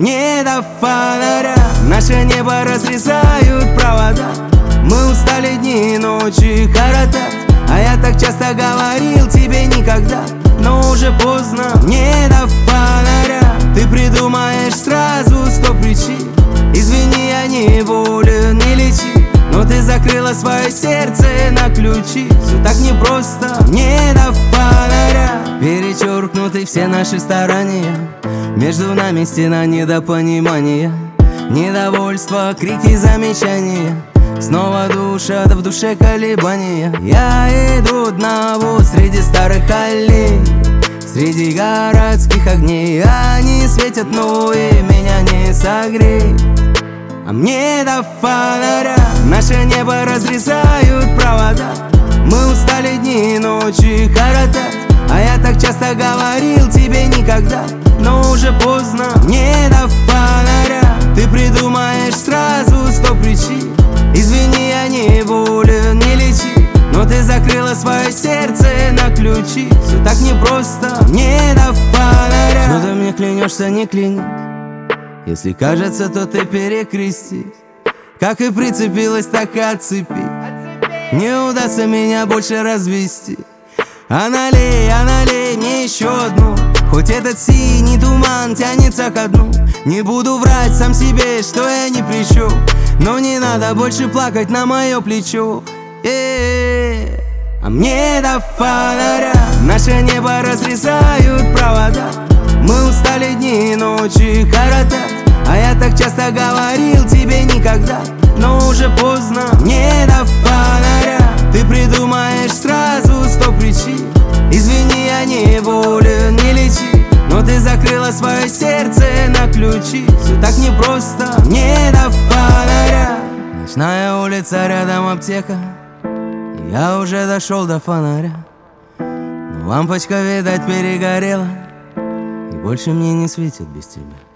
мне до фонаря. Наше небо разрезают провода. Мы устали дни и ночи коротать. А я так часто говорил тебе никогда, но уже поздно, мне до фонаря. Ты придумаешь сразу 100 причин. Извини, я не болен, не лечи, но ты закрыла свое сердце на ключи. Все так непросто, мне до фонаря. Перечеркнуты все наши старания. Между нами стена недопонимания. Недовольство, крики, замечания. Снова душа, да в душе колебания. Я иду одного среди старых аллей, среди городских огней. Они светят, но и меня не согреют. А мне до фонаря. Наше небо разрезают провода. Мы устали дни и ночи коротать. А я так часто говорил тебе никогда, но уже поздно, мне до фонаря. Ты придумаешь сразу 100 причин. Извини, я не болен, не лечи, но ты закрыла свое сердце на ключи. Все так непросто, мне до фонаря. Что ты мне клянешься, не клянись. Если кажется, то ты перекрестись. Как и прицепилась, так и отцепи. Не удастся меня больше развести. А налей мне еще одну. Хоть этот синий туман тянется ко дну. Не буду врать сам себе, что я не прищу, но не надо больше плакать на мое плечо. А мне до фонаря. Наше небо разрезают провода. Мы устали дни и ночи коротать. А я так часто говорил тебе никогда, но уже поздно, мне до фонаря. Ты придумаешь сразу 100 причин. Извини, я не болен, не лечи, но ты закрыла свое сердце на ключи. Все так непросто, мне до фонаря. Ночная улица, рядом аптека. Я уже дошел до фонаря, но лампочка, видать, перегорела, и больше мне не светит без тебя.